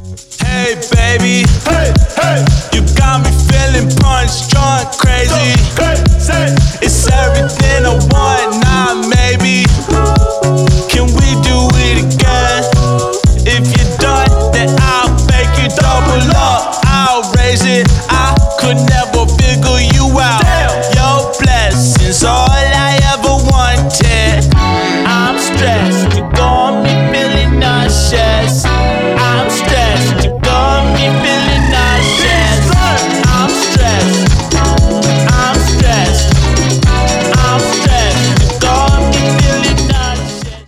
Hey baby, hey, hey, you got me feeling punch drunk crazy. It's everything